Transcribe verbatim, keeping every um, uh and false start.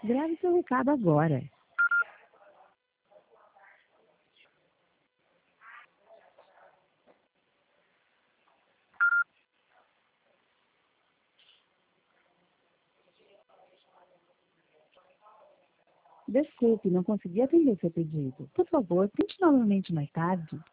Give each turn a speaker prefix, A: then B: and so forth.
A: Grave seu recado agora. Desculpe, não consegui atender seu pedido. Por favor, tente novamente mais tarde.